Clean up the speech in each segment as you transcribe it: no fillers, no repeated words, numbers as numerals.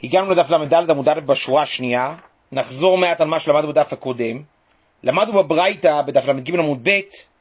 הגענו לדף למד עמוד א' בשורה השנייה, נחזור מעט על מה שלמדנו בדף הקודם. למדנו בברייתא בדף למד ג' עמוד ב',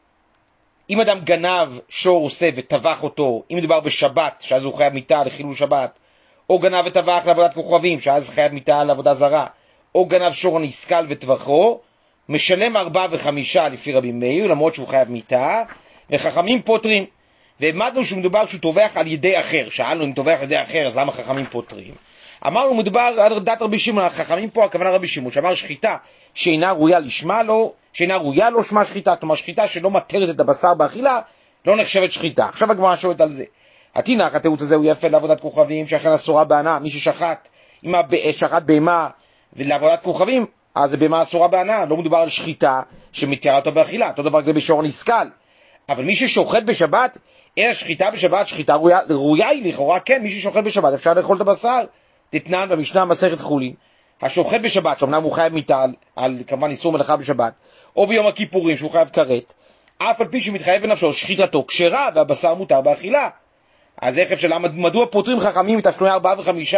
אם אדם גנב שור עושה וטבח אותו, אם מדובר בשבת, שאז הוא חייב מיתה לחילול שבת, או גנב וטבח לעבודת כוכבים, שאז חייב מיתה לעבודה זרה, או גנב שור נסכל וטבחו, משלם 4 ו5 לפי רבי מאיר, למרות שהוא חייב מיתה, וחכמים פותרים. והעמדנו שמדובר שהוא טובח על ידי אחר. שאלנו אם טובח על ידי אחר, אז למה חכמים פותרים? אמרנו מדובר על דת רבי שמעון, החכמים פה הכוונה רבי שמעון, שאמר שחיטה שאינה ראויה לשמה לו, שאינה ראויה לו שמה שחיטה, כלומר שחיטה שלא מתרת את הבשר באכילה, לא נחשבת שחיטה. עכשיו הגמרא שואלת על זה. התינח, התירוץ הזה הוא יפה לעבודת כוכבים, שאכן אסורה בהנאה, מי ששחט, אם שחט בהמה ולעבודת כוכבים, אז זה בהמה אסורה בהנאה, לא מדובר על שחיטה שמתירה אותו באכילה, אותו דבר כדי בשור נסכל. אבל מי ששוחט בשבת, אלא שחיטה בשבת, שחיטה ראויה היא לכאורה, כן, מי ששוחט בשבת אפשר לאכול את הבשר. תתנן במשנה מסכת חולין, השוחט בשבת, שאומנם הוא חייב מיתה על כמובן איסור מלאכה בשבת, או ביום הכיפורים שהוא חייב כרת, אף על פי שמתחייב בנפשו שחיטתו כשרה והבשר מותר באכילה. אז איך אפשר, מדוע פותרים חכמים את תשלומי 4 ו5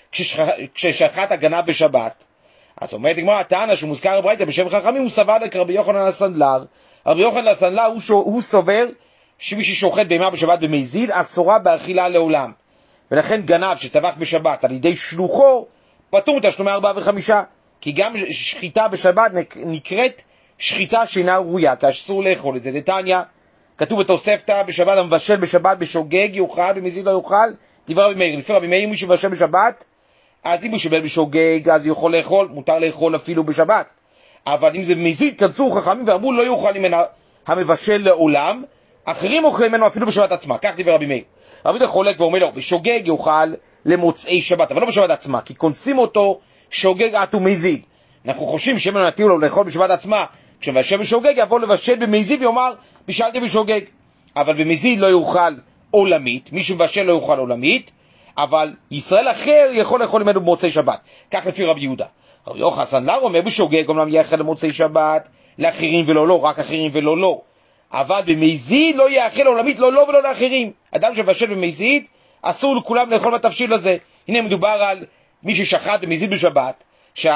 כששחט הגנב בשבת? אז אומרת הגמרא, הטענה שמוזכר בברייתא בשם חכמים הוא סבר לרבי יוחנן הסנדלר. רבי יוחנן הסנדלר הוא סובר שמי ששוחט בהמה בשבת במזיד אסורה באכילה לעולם, ולכן גנב שטבח בשבת על ידי שלוחו פטור מתשלומי 4 ו5, כי גם שחיטה בשבת נקראת שחיטה שאינה ראויה, כי אסור לאכול את זה. דתניא, כתוב בתוספתא, בשבת המבשל בשבת בשוגג יאכל, במזיד לא יאכל. דברי רבי מאיר, לפי רבי מאיר מי שמבשל בשבת, אז אם הוא שבל בשוגג אז יכול לאכול, מותר לאכול אפילו בשבת. אבל אם זה מזיד, כנסו חכמים ואמרו לא יאכל ממנה המבשל לעולם, אחרים אוכלים ממנו אפילו בשבת עצמה. כך דברי רבי מאיר. רבי מאיר חולק ואומר לו, בשוגג יאכל למוצאי שבת, אבל לא בשבת עצמה, כי כונסים אותו שוגג עט ומזיד. אנחנו חושבים שאם נתיר לו לאכול בשבת עצמה, כשמבשל בשוגג יבוא לבשל במזיד ויאמר בישלתי בשוגג. אבל במזיד לא יאכל עולמית, מי שמבשל לא יאכל עולמית, אבל ישראל אחר יכול לאכול ממנו במוצאי שבת. כך לפי רבי יהודה. רבי יוחנן הסנדלר אומר בשוגג אומנם יאכל למוצאי שבת לאחרים ולא לא, רק אחרים ולא לא, אבל במזיד לא יאכל עולמית לא לא ולא לאחרים. אדם שבשל במזיד אסור לכולם לאכול בתבשיל הזה. הנה מדובר על מי ששחט במזיד בשבת,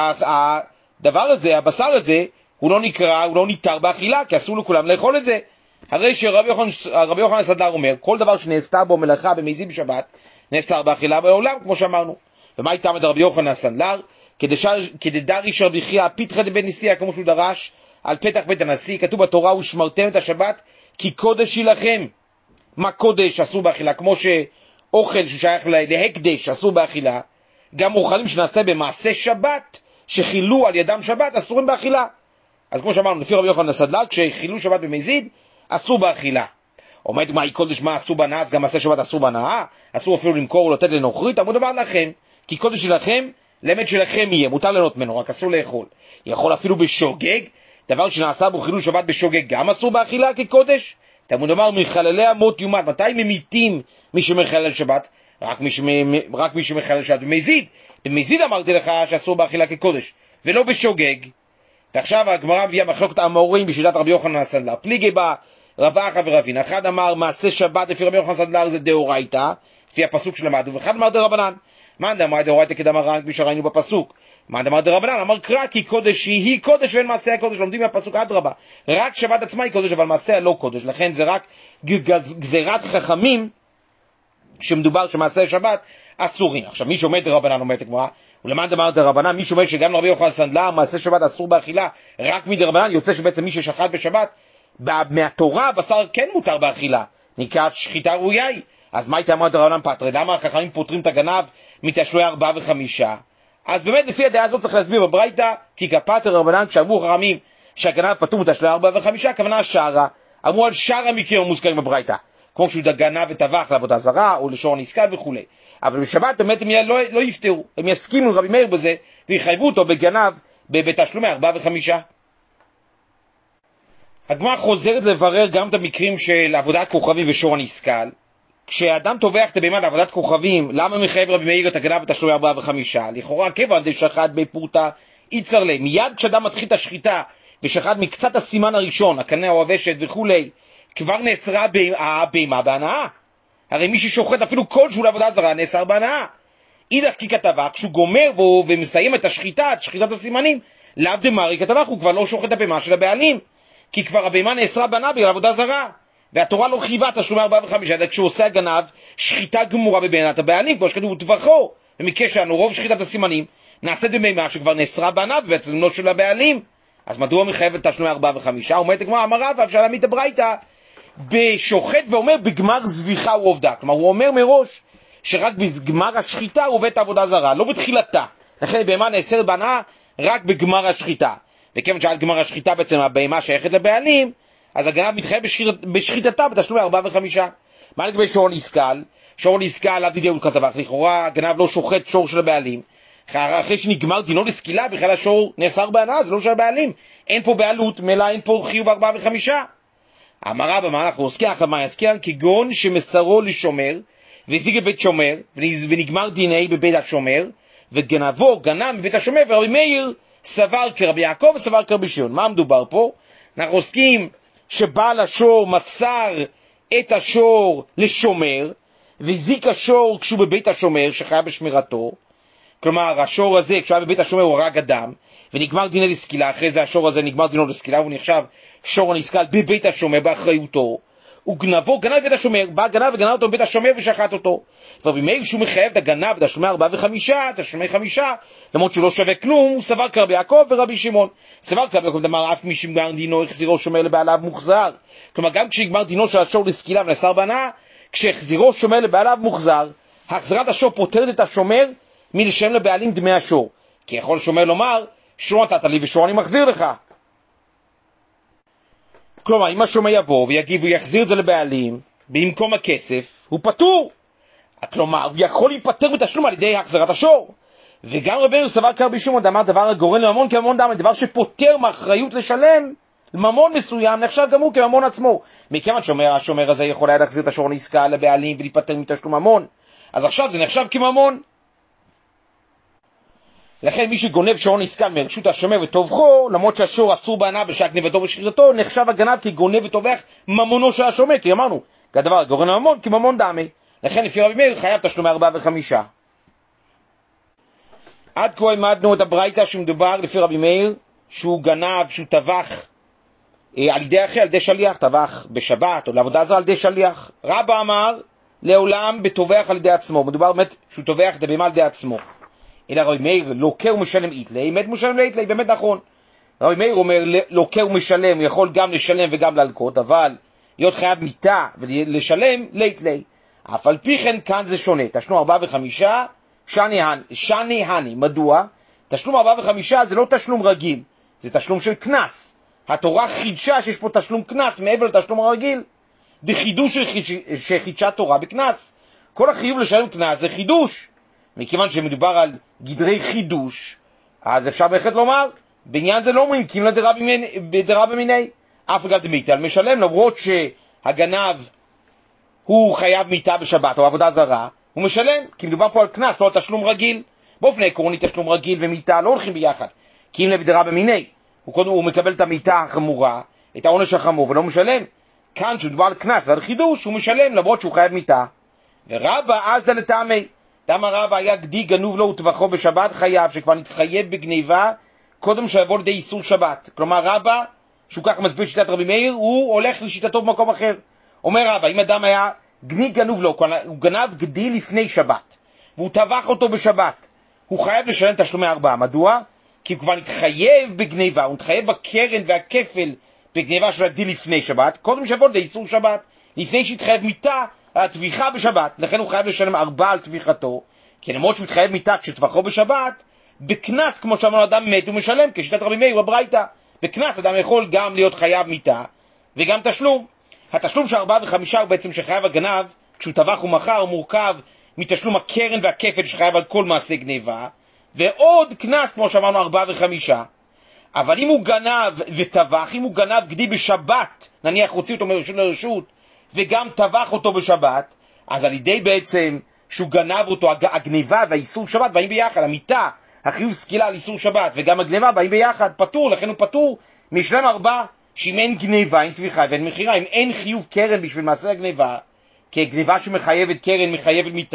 שהדבר הזה, הבשר הזה, הוא לא נקרא, הוא לא ניתר באכילה, כי אסור לכולם לאכול את זה. הרי שרבי יוחנן הסנדלר אומר, כל דבר שנעשתה בו מלאכה במזיד בשבת, נאסר באכילה בעולם, כמו שאמרנו. ומה איתם את רבי יוחנן הסנדלר? כדדריש רבי חייא פיתחא דבן נשיאה, כמו שהוא דרש על פתח בית הנשיא, כתוב בתורה ושמרתם את השבת כי קודש היא לכם. מה קודש אסור באכילה? כמו שאוכל ששייך להקדש אסור באכילה, גם אוכלים שנעשה במעשה שבת שחילו על ידם שבת אסורים באכילה. אז כמו שאמרנו, לפי רבי יוחנן הסנדלר, כשחילו שבת במזיד אסור באכילה. אומרת מה היא קודש, מה אסור בהנאה? אז גם מעשה שבת אסור בהנאה, אסור אפילו למכור או לתת לנוכרית. אמרו דבר לכם, כי קודש שלכם למד שלכם יהיה, מותר ליהנות ממנו, רק אסור לאכול. יכול אפילו בשוגג, דבר שנעשה בו חילול שבת בשוגג גם אסור באכילה כקודש. תלמוד אומר מחללי המות יומת. מתי ממיתים מי שמחלל שבת? רק מי שמחלל שבת במזיד. במזיד אמרתי לך שאסור באכילה כקודש ולא בשוגג. ועכשיו הגמרא מביאה מחלוקת האמוראים בשיטת רבי יוחנן הסנדלר. פליגי בה רב אחא ורבין. אחד אמר מעשה שבת לפי רבי יוחנן הסנדלר זה דאורייתא, לפי הפסוק שלמדנו, ואחד אמר דרבנן. מה אמר דאורייתא כדאמרן, כפי שראינו בפסוק? מה אמר דרבנן? אמר קרא כי קודש היא קודש ואין מעשה הקודש. לומדים מהפסוק אדרבה, רק שבת עצמה היא קודש אבל מעשה לא קודש. לכן זה רק גזירת חכמים שמדובר שמעשה שבת אסורים. עכשיו מי שעומד דרבנן, אומרת הגמרא, ולמען אמר דרבנן, מי שאומר שגם רבי יוחנן הסנדלר מעשה שבת אסור באכילה רק מדרבנן, יוצא שבעצם מי ששחט בשבת מהתורה בשר כן מותר באכילה, נקראת שחיטה ראויה היא. אז מה הייתה אמרת דרבנן פטרי? למה החכמים פותרים את הגנב מתשלומי 4 ו5? אז באמת לפי הדעה הזאת צריך להסביר בברייתא, כי כפטר רבנן כשאמרו חכמים שהגנב פטור מתשלומי 4 ו5, הכוונה שרה, אמרו על שאר המקרים המוזכרים בברייתא, כמו שהוא גנב וטבח לעבודה זרה או לשור נסכל וכו'. אבל בשבת באמת הם לא יפטרו, הם יסכימו רבי מאיר בזה ויחייבו אותו בגנב בתשלומי 4 ו5. הגמרא חוזרת לברר גם את המקרים של עבודת כוכבים ושור נסכל. כשאדם טובח את הבהמה לעבודת כוכבים, למה מחייב רבי מאיר את הגנב בתשלומי 4 ו5? לכאורה כיוון דשחט בפורתא יצר ליה. מיד כשאדם מתחיל את השחיטה ושחט מקצת הסימן הראשון, הקנה או הוושט וכולי, כבר נאסרה הבהמה בהנאה. הרי מי ששוחט אפילו כלשהו לעבודה זרה נאסר בהנאה. אידך כי כתבך, כשהוא גומר בו ומסיים את השחיטה, את שחיטת הסימנים, לאו דמרי כתבך, הוא כבר לא שוחט את הבהמה של הבעלים, כי כבר הבהמה נאסרה בנה בגלל עבודה זרה, והתורה לא חייבה תשלומי 4 ו-5, כשהוא עושה הגנב שחיטה גמורה בבהמת הבעלים, כמו שכתוב וטבחו, במקרה שלנו רוב שחיטת הסימנים נעשית בבהמה שכבר נאסרה בנה ובעצם לא של הבעלים, אז מדוע מחייב את תשלומי 4 ו-5? אומרת הגמרא, אמר רבא, אפשר להעמיד את הברייתא בשוחט ואומר בגמר זביחה הוא עובדה, כלומר הוא אומר מראש שרק בגמר השחיטה הוא עובד את העבודה זרה, לא בתחילתה, לכן הבהמה נאסרת בנה רק בגמר השחיטה, וכיוון שעד גמר השחיטה בעצם הבהמה שייכת לבעלים, אז הגנב מתחייב בשחיטתה בתשלומי 4 ו-5. מה לגבי שור נסקל? שור נסקל עד ידיעות כתבך, לכאורה הגנב לא שוחט שור של הבעלים, אחרי שנגמר דינו לסקילה בכלל השור נאסר בהנאה, זה לא של הבעלים, אין פה בעלות, מלא אין פה חיוב 4 ו-5. אמר רבא, מה אנחנו עוסקים? מה יזכיר? כגון שמסרו לשומר והזיג בבית שומר ונגמר דיני בבית השומר וגנבו גנב בבית השומר, ורבי מאיר סבר כרבי יעקב וסבר כרבי שמעון. מה מדובר פה? אנחנו עוסקים שבעל השור מסר את השור לשומר והזיק השור כשהוא בבית השומר שחייב בשמירתו, כלומר השור הזה כשהוא היה בבית השומר הוא הרג אדם ונגמר דיני לסקילה, אחרי זה השור הזה נגמר דינו לסקילה והוא נחשב שור הנסקל בבית השומר באחריותו, הוא גנבו, גנב בבית השומר, בא גנב וגנב אותו בבית השומר ושחט אותו, ורבי מאיר שהוא מחייב את הגנב בתשלומי 4 ו-5, תשלומי 5, למרות שהוא לא שווה כלום, הוא סבר כרבי יעקב ורבי שמעון. סבר כרבי יעקב אמר אף מי שגמר דינו החזירו שומר לבעליו מוחזר, כלומר גם כשנגמר דינו של השור לסקילה ונאסר בהנאה, כשהחזירו שומר לבעליו מוחזר, החזרת השור פוטרת את השומר מלשלם לבעלים דמי השור, כי יכול שומר לומר שור נתת לי ושור אני מחזיר לך. כלומר, אם השומר יבוא ויגיב ויחזיר את זה לבעלים במקום הכסף, הוא פטור. כלומר, הוא יכול להיפטר בתשלום על ידי החזרת השור. וגם רבי מאיר סבר כרבי שמעון אמר דבר הגורם לממון כממון דם, דבר שפוטר מאחריות לשלם ממון מסוים, נחשב גם הוא כממון עצמו. מכיוון שהשומר הזה יכול היה להחזיר את השור נסקל לבעלים ולהיפטר מתשלום ממון, אז עכשיו זה נחשב כממון. לכן מי שגונב שור נסקל מרשות השומר וטובחו, למרות שהשור אסור בהנאה בשעה גנבתו ושחיטתו, נחשב הגנב כגונב וטובח ממונו של השומר, כי אמרנו, כדבר גורם לממון כממון דמי. לכן לפי רבי מאיר חייב תשלומי 4 ו-5. עד כה למדנו את הברייתא שמדובר לפי רבי מאיר שהוא גנב, שהוא טבח על ידי אחר, על ידי שליח, טבח בשבת או לעבודה זרה על ידי שליח. רבא אמר לעולם בטובח על ידי עצמו, מדובר באמת שהוא טובח את הבהמה על ידי עצמו. אלא רבי מאיר לוקה ומשלם איתלי, מת משלם לאיתלי, באמת נכון. רבי מאיר אומר לוקה ומשלם, הוא יכול גם לשלם וגם להלקות, אבל להיות חייב מיתה ולשלם לאיתלי. אף על פי כן כאן זה שונה, תשלום 4 ו-5 שני הני. מדוע? תשלום 4 ו-5 זה לא תשלום רגיל, זה תשלום של כנס. התורה חידשה שיש פה תשלום כנס מעבר לתשלום הרגיל, זה חידוש שחידשה תורה בכנס. כל החיוב לשלם כנס זה חידוש, מכיוון שמדובר על גדרי חידוש, אז אפשר בהחלט לומר, בעניין זה לא אומרים קימלה דרבא מיניה, אף אגב דמיתה על משלם, למרות שהגנב הוא חייב מיתה בשבת או עבודה זרה, הוא משלם, כי מדובר פה על כנס, לא על תשלום רגיל. באופן עקרוני תשלום רגיל ומיתה לא הולכים ביחד, קימלה דרבא מיניה, הוא מקבל את המיתה החמורה, את העונש החמור, ולא משלם. כאן שמדובר על כנס ועל חידוש, הוא משלם למרות שהוא חייב מיתה. ורבא אז לטעמי, דמה רבא היה גדי גנוב לו וטבחו בשבת חייב, שכבר נתחייב בגניבה קודם שיבוא לידי איסור שבת. כלומר רבא, שהוא כך מסביר שיטת רבי מאיר, הוא הולך לשיטתו במקום אחר. אומר רבא, אם אדם היה גדי גנוב לו, הוא גנב גדי לפני שבת והוא טבח אותו בשבת, הוא חייב לשלם תשלומי 4. מדוע? כי הוא כבר נתחייב בגניבה, הוא נתחייב בקרן והכפל בגניבה של הגדי לפני שבת, קודם שיבוא לידי איסור שבת, לפני שהתחייב מיתה על הטביחה בשבת. לכן הוא חייב לשלם 4 על טביחתו, כי למרות שהוא מתחייב מיתה כשטבחו בשבת, בכנס, כמו שאמרנו, אדם מת הוא משלם, כשיטת רבי מאיר בברייתא. בכנס אדם יכול גם להיות חייב מיתה וגם תשלום. התשלום של 4 ו-5 הוא בעצם שחייב הגנב כשהוא טבח ומכר, הוא מורכב מתשלום הקרן והכפל שחייב על כל מעשה גניבה, ועוד כנס כמו שאמרנו 4 ו-5. אבל אם הוא גנב וטבח, אם הוא גנב גדי בשבת, נניח הוציא אותו מרשות לרשות וגם טבח אותו בשבת, אז על ידי בעצם שהוא גנב אותו, הגניבה והאיסור שבת באים ביחד, המיתה, החיוב סקילה על איסור שבת וגם הגניבה באים ביחד, פטור. לכן הוא פטור משלם 4, שאם אין גניבה, אין טביחה ואין מחירה, אם אין חיוב קרן בשביל מעשה הגניבה, כי גניבה שמחייבת קרן מחייבת מיתה,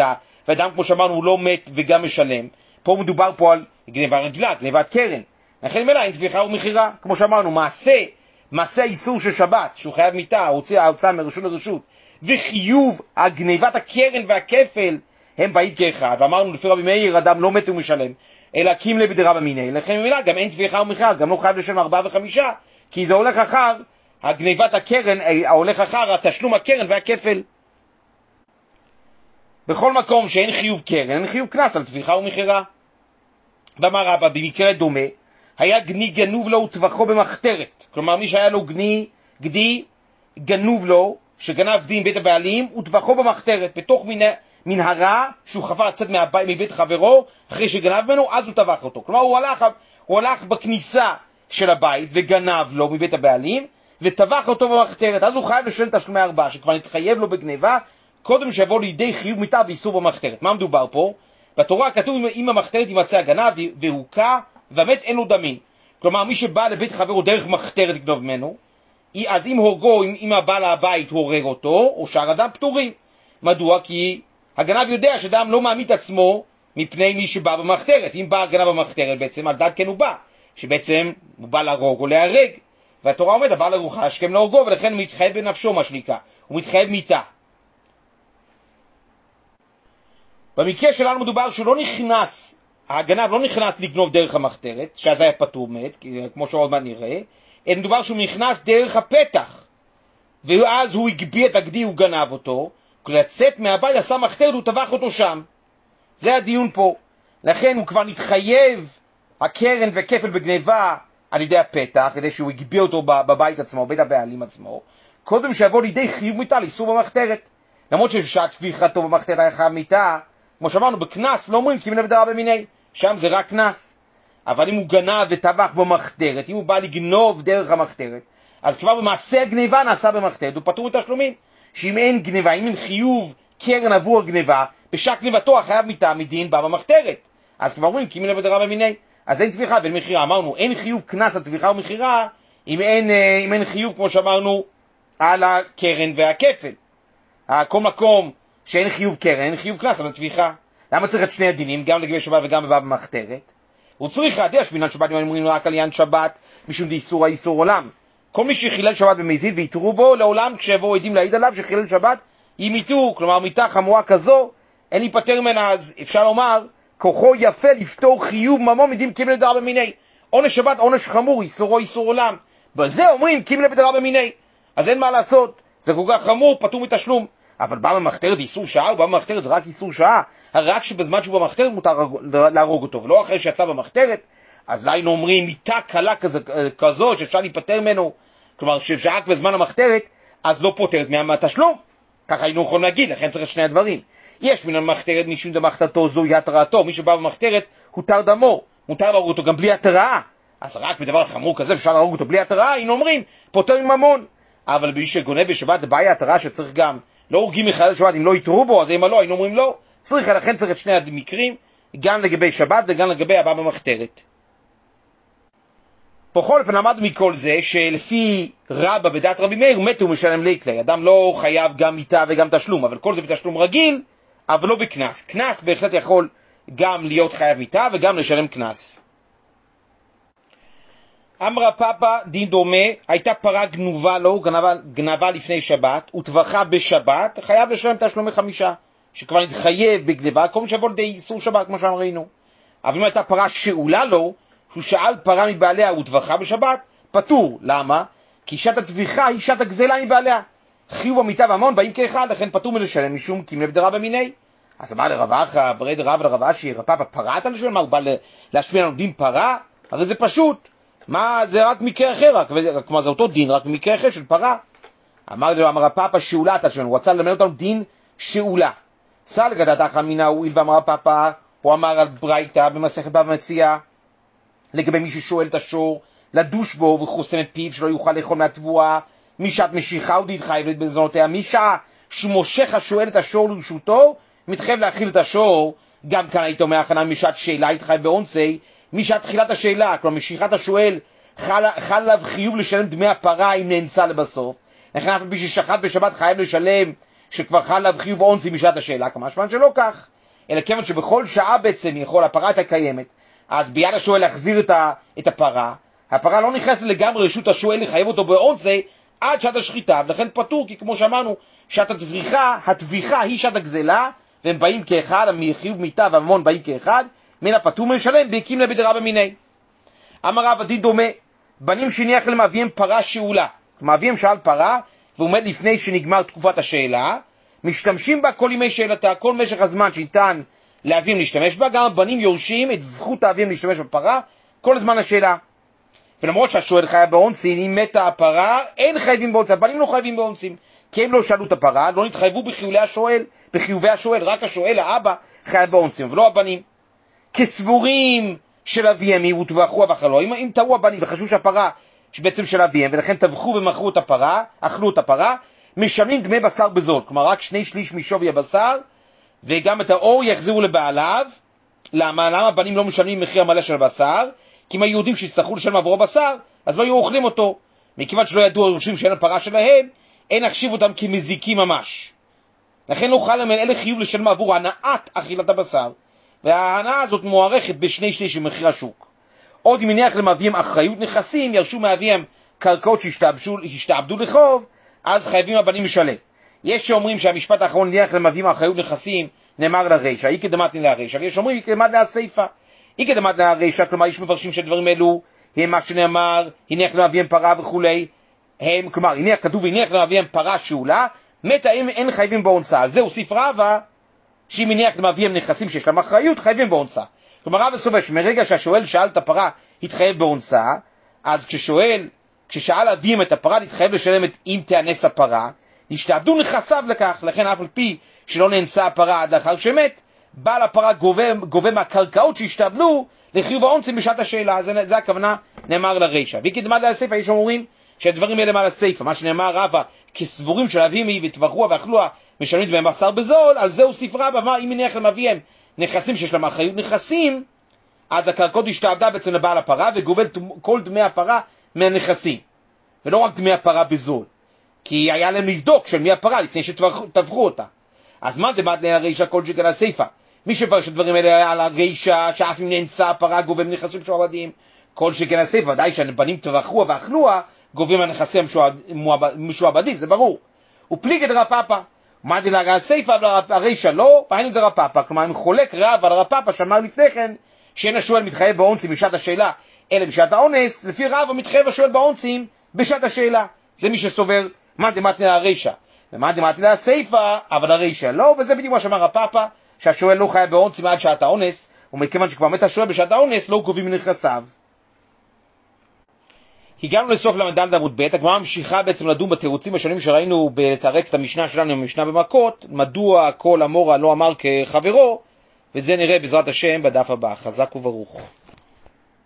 ואדם כמו שאמרנו הוא לא מת וגם משלם. פה מדובר פה על גניבה רגילה, גניבת קרן. לכן מלא אין טביחה ומכירה, כמו שאמרנו, מעשה האיסור של שבת, שהוא חייב מיתה, ההוצאה מרשות לרשות, וחיוב הגניבת הקרן והכפל, הם באים כאחד. ואמרנו לפי רבי מאיר, אדם לא מת ומשלם, אלא קים בדרבא מיניה. לכן מלא גם אין טביחה ומכירה, גם לא חייב לשלם 4 ו5, כי זה הולך אחר הגניבת הקרן, הולך אחר התשלום הקרן והכפל. בכל מקום שאין חיוב קרן, אין חיוב קנס על טביחה ומכירה. ואמר רבא, במקרה דומה, היה גני גנוב לו וטבחו במחתרת. כלומר, מי שהיה לו גדי גנוב לו, שגנב דין בית הבעלים, וטבחו במחתרת, בתוך מנהרה שהוא חפר לצאת מבית חברו, אחרי שגנב ממנו, אז הוא טבח אותו. כלומר, הוא הלך בכניסה של הבית וגנב לו מבית הבעלים, וטבח אותו במחתרת. אז הוא חייב לשלם תשלומי 4, שכבר נתחייב לו בגניבה, קודם שיבוא לידי חיוב מיתה ואיסור במחתרת. מה מדובר פה? בתורה כתוב אם המחתרת ימצא הגנב והוקע והמת אין לו דמין. כלומר מי שבא לבית חברו דרך מחתרת לגנוב ממנו, אז אם הורגו, אם הבעל הבית הורג אותו, או שאר אדם פטורים. מדוע? כי הגנב יודע שאדם לא מעמיד עצמו מפני מי שבא במחתרת. אם בא הגנב במחתרת בעצם על דעת כן הוא בא, שבעצם הוא בא להרוג או להרג. והתורה אומרת הבא לרוחש השכם להורגו, ולכן הוא מתחייב בנפשו מה שנקרא, הוא מתחייב מיתה. במקרה שלנו מדובר שהוא לא נכנס, הגנב לא נכנס לגנוב דרך המחתרת, שאז היה פטור מת, כמו שעוד מה נראה, אלא מדובר שהוא נכנס דרך הפתח, ואז הוא הגביא את הגדי, הוא גנב אותו, לצאת מהבית עשה מחתרת, הוא טבח אותו שם. זה הדיון פה. לכן הוא כבר נתחייב הקרן וכפל בגניבה על ידי הפתח, כדי שהוא הגביא אותו בבית עצמו, בית הבעלים עצמו, קודם שיבוא לידי חיוב מיתה לאיסור במחתרת. למרות שהטביחתו במחתרת היה חייב מיתה, כמו שאמרנו, בקנס לא אומרים קימנה בדרבא מיניה, שם זה רק קנס. אבל אם הוא גנב וטבח במחתרת, אם הוא בא לגנוב דרך המחתרת, אז כבר במעשה הגניבה נעשה במחתרת, הוא פטור מתשלומים. שאם אין גניבה, אם אין חיוב קרן עבור הגניבה, בשעה גניבתו החייב מיתה מדין בא במחתרת. אז כבר אומרים קימנה בדרבא מיניה. אז אין טביחה ואין מחירה. אמרנו, אין חיוב קנס על טביחה ומחירה, אם אין חיוב, כמו שאמרנו, על הקרן והכפל. כל מקום שאין חיוב קרן, אין חיוב קנס על הטביחה. למה צריך את שני הדינים, גם לגבי שבת וגם בבא במחתרת? הוא צריך להדיע שבעניין שבת אם אומרים רק על עניין שבת, משום דאיסור האיסור עולם. כל מי שחילל שבת במזיד ויתרו בו, לעולם כשיבואו עדים להעיד עליו שחילל שבת, ימיתו. כלומר, מיתה חמורה כזו, אין להיפטר ממנה, אז אפשר לומר, כוחו יפה לפתור חיוב ממון מדין קימנה בדרבא מיניה. עונש שבת, עונש חמור, איסורו איסור עולם. בזה אומרים קימנה בדרבא מיניה. אז אין מה לעשות, זה כל כך חמור, פטור מתשלום. אבל בא במחתרת איסור שעה, הוא בא במחתרת זה רק איסור שעה, רק שבזמן שהוא במחתרת מותר להרוג אותו, ולא אחרי שיצא במחתרת. אז היינו אומרים מיתה קלה כזאת שאפשר להיפטר ממנו, כלומר שרק בזמן המחתרת, אז לא פותרת מהתשלום. ככה היינו יכולים להגיד, לכן צריך שני הדברים. יש מן המחתרת משום דמחתרתו זוהי התרעתו, מי שבא במחתרת הותר דמו, מותר להרוג אותו גם בלי התרעה. אז רק בדבר חמור כזה אפשר להרוג אותו בלי התרעה, היינו אומרים פוטר ממון. אבל מי שגונב בשבת בעיה התרעה שצריך גם, לא הורגים מחלל שבת אם לא יתרו בו, אז אם לא, היינו אומרים לא. לכן צריך את שני המקרים, גם לגבי שבת וגם לגבי הבא במחתרת. בכל אופן למדנו מכל זה שלפי רבא בדעת רבי מאיר מת ומשלם ליטלי. אדם לא חייב גם מיתה וגם תשלום, אבל כל זה בתשלום רגיל, אבל לא בקנס. קנס בהחלט יכול גם להיות חייב מיתה וגם לשלם קנס. אמרה פאפה דין דומה, הייתה פרה גנובה לו, גנבה לפני שבת, וטבחה בשבת, חייב לשלם תשלומי 5, שכבר נתחייב בגניבה, כל מי שיבוא לידי איסור שבת כמו שאמרנו. אבל אם הייתה פרה שאולה לו, שהוא שאל פרה מבעליה וטבחה בשבת, פטור. למה? כי שעת הטביחה היא שעת הגזלה מבעליה. חיוב המיתה והמון באים כאחד, לכן פטור מלשלם משום קימנה בדרבא מיניה. אז אמר לרב אחא, ברד רב לרב אשי, רב פאפה פרה אתה לשלם? מה, הוא בא להשמיע לנו דין פרה? הרי זה פשוט. מה, זה רק מקרה אחר, כלומר זה אותו דין, רק מקרה אחר של פרה. אמר לו, אמר פאפה שאולה אתה לשלם, הוא רצה ללמד אותנו דין שאולה. סל גדת החמינה הוא איל ואמר פאפה, הוא אמר על ברייתא במסכת בבא מציעא, לגבי מי ששואל את השור, לדוש בו וחוסם את פיו שלא יוכל לאכול מהתבואה, משעת משיכה הוא דתחייב בזונותיה, משעה שמושך השואל את השור לרשותו, מתחייב להאכיל את השור. גם כאן היית אומר הכנה משעת שאלה התחייב באונסי, משעת תחילת השאלה, כלומר משיכת השואל חל עליו חיוב לשלם דמי הפרה אם נאנסה לבסוף. לכן אף מי ששחט בשבת חייב לשלם שכבר חל עליו חיוב אונסי משעת השאלה, כמשמע שלא כך. אלא כיוון שבכל שעה בעצם הפרה הייתה קיימת, אז ביד השואל להחזיר את הפרה, הפרה לא נכנסת לגמרי רשות השואל לחייב אותו בעונצי עד שעת השחיטה, ולכן פטור, כי כמו שאמרנו, שעת התביכה היא שעת הגזלה, והם באים כאחד, החיוב מיתה והממון באים כאחד, מן הפטור משלם, והקים לה בדרבא מיניה. אמר רב, הדין דומה, בנים שהניח להם אביהם פרה שאולה, כלומר אביהם שאל פרה, והוא עומד לפני שנגמר תקופת השאלה, משתמשים בה כל ימי שאלתה, כל משך הזמן שניתן לאביהם להשתמש בה, גם הבנים יורשים את זכות האביהם להשתמש בפרה, כל הזמן השאלה. ולמרות שהשואל חייב בעונצין, אם מתה הפרה, אין חייבים בעונצין, הבנים לא חייבים בעונצין, כי הם לא שאלו את הפרה, לא נתחייבו בחיובי השואל, רק השואל, האבא, חייב בעונצין, ולא הבנים. כסבורים של אביהם, וטבחו ואכלו, אם טעו הבנים וחשבו שהפרה שבעצם של אביהם, ולכן טבחו ומכרו את הפרה, אכלו את הפרה, משלמים דמי בשר בזול, כלומר רק 2/3 משווי הבשר, וגם את האור יחזירו לבעליו. למה הבנים לא משלמים מחיר המלא של הבשר? כי אם היהודים שיצטרכו לשלם עבורו בשר, אז לא היו אוכלים אותו. מכיוון שלא ידעו היורשים שאין הפרה שלהם, אין להחשיב אותם כמזיקים ממש. לכן לא חל אלה חיוב לשלם עבור הנעת אכילת הבשר, וההנאה הזאת מוערכת ב2/3 ממחיר השוק. עוד אם הניח למאביהם אחריות נכסים, ירשו מאביהם קרקעות שהשתעבדו לחוב, אז חייבים הבנים לשלם. יש שאומרים שהמשפט האחרון הניח למאביהם אחריות נכסים נאמר לרישא, אי קדמת לרישא, ויש שאומרים אי קדמת לסיפא. אי קדמת לרישא, כלומר יש מפרשים שדברים אלו הם מה שנאמר הניח למאביהם פרה וכולי, הם, כלומר הניח, כתוב הניח למאביהם פרה שאולה, מתה אין חייבים בעונצה. על זה הוסיף רבא שאם הניח למאביהם נכסים שיש להם אחריות, חייבים בעונצה. כלומר רבא סובר שמרגע שהשואל שאל את הפרה התחייב בעונצה, אז כששאל אביהם את הפרה להתחייב לשלם את אם תאנס הפרה, השתעבדו נכסיו לכך. לכן אף על פי שלא נאנסה הפרה עד לאחר שמת, בעל הפרה גובה מהקרקעות שהשתעבדו לחיוב העונצים בשעת השאלה. זה הכוונה נאמר לרישא. וקדמת לסיפא, יש אומרים שהדברים האלה מה לסיפא, מה שנאמר רבא כסבורים של אביהם וטבחוה ואכלוה משלמים דמי בשר בזול, על זה הוסיף רבא, מה אם הניח למאביהם נכסים שיש להם אחריות נכסים, אז הקרקעות השתעבדה בעצם לבעל הפרה וגובל כל דמי הפרה מהנכסים, ולא רק דמי הפרה בזול, כי היה להם לבדוק של מי הפרה לפני שטבחו אותה. אז מה דמת לרישא כל שכן לסיפא? מי שפרש הדברים האלה על הרישא, שאף אם נאנסה הפרה גובה מנכסים משועבדים, כל שכן לסיפא, ודאי שהבנים טבחוה ואכלוה גובים מהנכסים משועבדים, זה ברור. ופליגי דרב פאפא, מה דלגה הסיפא והרישא לא, והיינו דרב פאפא, כלומר אם חולק רב על רב פאפא שאמר לפני כן שאין השואל מתחייב בעונצים בשעת השאלה אלא בשעת האונס, לפי רבא מתחייב השואל בעונצים בשעת השאלה. זה מי שסובר מה דמת לרישא, ומה דמת לסיפא אבל הרישא לא, וזה בדיוק מה שאמר רב פאפא, שהשואל לא חייב בעונצים עד שעת האונס, ומכיוון שכבר מת השואל בשעת האונס לא גובים מנכסיו. הגענו לסוף למדל עמוד ב', הגמרא ממשיכה בעצם לדון בתירוצים השונים שראינו לתרץ את המשנה שלנו, המשנה במכות, מדוע כל אמורה לא אמר כחברו, וזה נראה בעזרת השם בדף הבא. חזק וברוך.